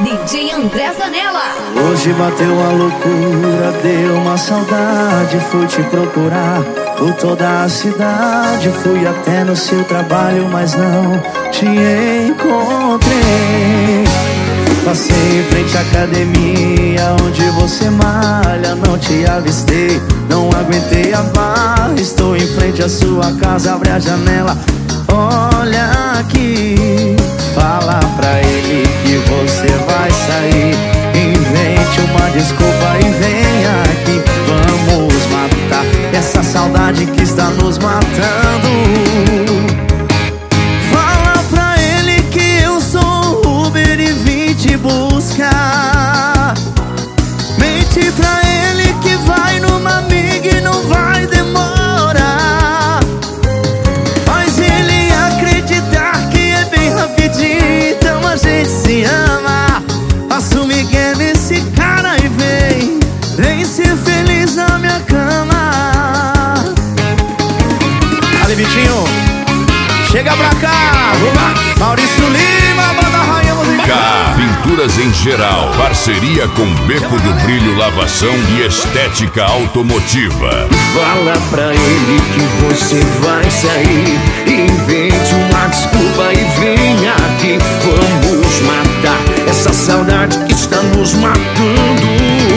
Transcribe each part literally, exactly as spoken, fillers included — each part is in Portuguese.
D J André Zanella. Hoje bateu a loucura, deu uma saudade. Fui te procurar por toda a cidade. Fui até no seu trabalho, mas não te encontrei. Passei em frente à academia onde você malha, não te avistei, não aguentei a barra. Estou em frente à sua casa, abre a janela, olha aqui. Fala pra ele que você vai sair, invente uma desculpa e vem aqui. Vamos matar essa saudade que está nos matando. Fala pra ele que eu sou o Uber e vim te buscar. Mente pra ele que vai numa amiga e não vai demorar. Faz ele acreditar que é bem rapidinho, então a gente se ama. Assume que é nesse cara e vem, vem ser feliz na minha cama. Ali, Vitinho, chega pra cá. Maurício Lima, banda rainha musical. K Pinturas em Geral, parceria com Beco do Brilho Lavação e Estética Automotiva. Fala pra ele que você vai sair, invente uma desculpa e vem aqui. Vamos matar essa saudade que está nos matando.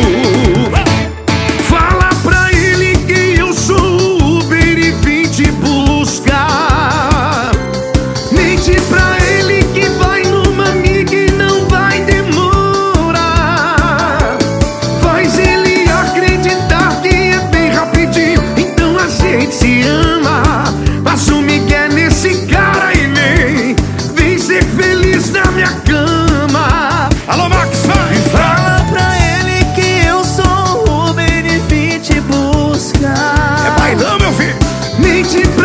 Fala pra ele que eu sou o Uber e vim te buscar. Mente pra ele que vai numa amiga e não vai demorar. Faz ele acreditar que é bem rapidinho, então a gente se ama. Assume que é nesse cara e vem, vem ser feliz na minha cama. Alô, Max, vai! E fala pra ele que eu sou o Uber e vim te buscar. É bailão, meu filho! Mente pra